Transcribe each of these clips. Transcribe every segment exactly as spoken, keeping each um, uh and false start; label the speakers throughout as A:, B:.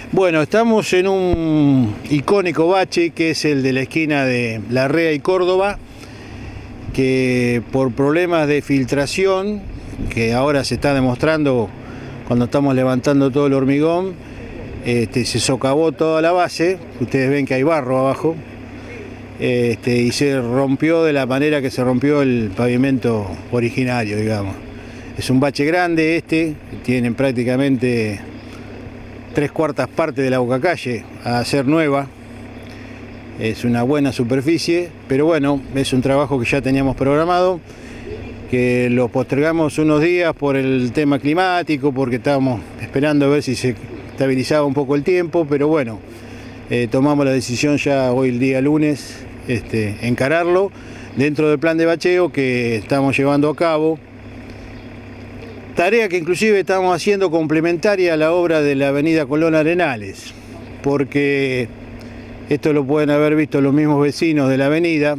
A: Bueno, estamos en un icónico bache que es el de la esquina de Larrea y Córdoba, que por problemas de filtración, que ahora se está demostrando cuando estamos levantando todo el hormigón, este, se socavó toda la base. Ustedes ven que hay barro abajo, este, y se rompió de la manera que se rompió el pavimento originario, digamos. Es un bache grande este, tienen prácticamente tres cuartas partes de la bocacalle a hacer nueva. Es una buena superficie, pero bueno, es un trabajo que ya teníamos programado, que lo postergamos unos días por el tema climático, porque estábamos esperando a ver si se estabilizaba un poco el tiempo, pero bueno, eh, tomamos la decisión ya hoy el día lunes, este, encararlo dentro del plan de bacheo que estamos llevando a cabo. Tarea que inclusive estamos haciendo complementaria a la obra de la avenida Colón Arenales, porque esto lo pueden haber visto los mismos vecinos de la avenida.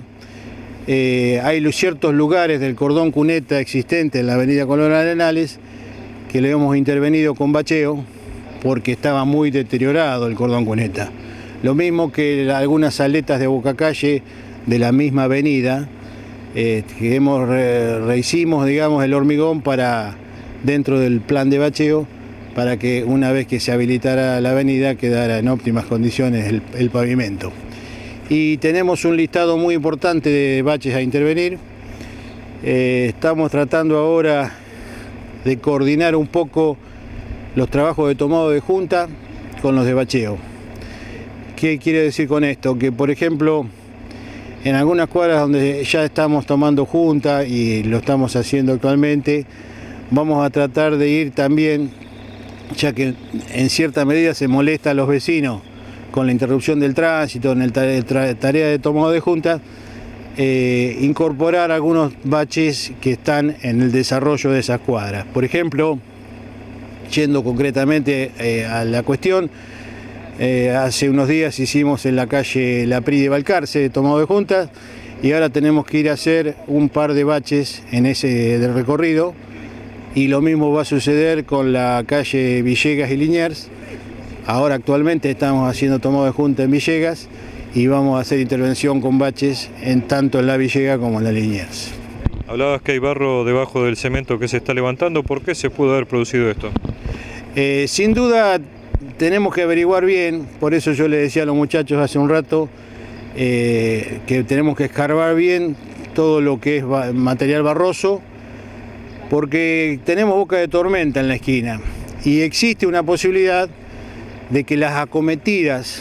A: Eh, hay ciertos lugares del cordón cuneta existente en la avenida Colón Arenales que le hemos intervenido con bacheo porque estaba muy deteriorado el cordón cuneta. Lo mismo que algunas aletas de bocacalle de la misma avenida, eh, que hemos re, rehicimos, digamos, el hormigón para dentro del plan de bacheo, para que una vez que se habilitara la avenida quedara en óptimas condiciones el, el pavimento. Y tenemos un listado muy importante de baches a intervenir. Eh, estamos tratando ahora de coordinar un poco los trabajos de tomado de junta con los de bacheo. ¿Qué quiere decir con esto? Que por ejemplo, en algunas cuadras donde ya estamos tomando junta y lo estamos haciendo actualmente, vamos a tratar de ir también, ya que en cierta medida se molesta a los vecinos con la interrupción del tránsito, en el tarea de tomado de junta, eh, incorporar algunos baches que están en el desarrollo de esas cuadras. Por ejemplo, yendo concretamente eh, a la cuestión, eh, hace unos días hicimos en la calle La Pri de Balcarce tomado de juntas y ahora tenemos que ir a hacer un par de baches en ese del recorrido. Y lo mismo va a suceder con la calle Villegas y Liniers. Ahora actualmente estamos haciendo tomado de junta en Villegas y vamos a hacer intervención con baches en tanto en la Villegas como en la Liniers.
B: Hablabas que hay barro debajo del cemento que se está levantando. ¿Por qué se pudo haber producido esto?
A: Eh, sin duda tenemos que averiguar bien, por eso yo le decía a los muchachos hace un rato eh, que tenemos que escarbar bien todo lo que es material barroso, porque tenemos boca de tormenta en la esquina y existe una posibilidad de que las acometidas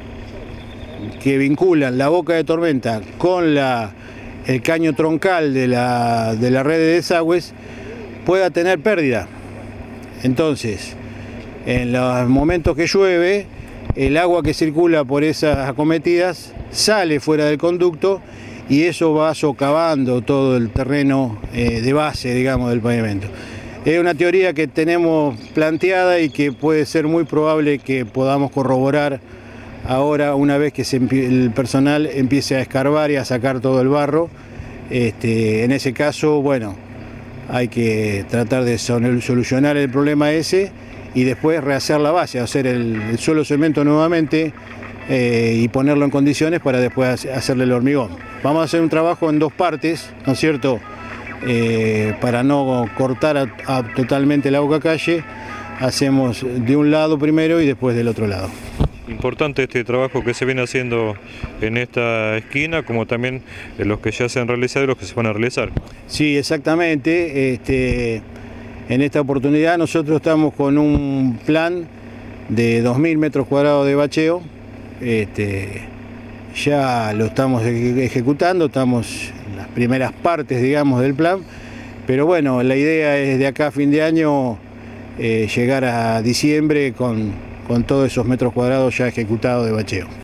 A: que vinculan la boca de tormenta con la, el caño troncal de la, de la red de desagües pueda tener pérdida. Entonces, en los momentos que llueve, el agua que circula por esas acometidas sale fuera del conducto y eso va socavando todo el terreno eh, de base, digamos, del pavimento. Es una teoría que tenemos planteada y que puede ser muy probable que podamos corroborar ahora una vez que se, el personal empiece a escarbar y a sacar todo el barro. Este, en ese caso, bueno, hay que tratar de solucionar el problema ese y después rehacer la base, hacer el, el suelo cemento nuevamente eh, y ponerlo en condiciones para después hacerle el hormigón. Vamos a hacer un trabajo en dos partes, ¿no es cierto? Eh, para no cortar a, a totalmente la bocacalle, hacemos de un lado primero y después del otro lado.
B: Importante este trabajo que se viene haciendo en esta esquina, como también los que ya se han realizado y los que se van a realizar.
A: Sí, exactamente. Este, en esta oportunidad nosotros estamos con un plan de dos mil metros cuadrados de bacheo. Este, ya lo estamos ejecutando, estamos en las primeras partes, digamos, del plan, pero bueno, la idea es de acá a fin de año eh, llegar a diciembre con, con todos esos metros cuadrados ya ejecutados de bacheo.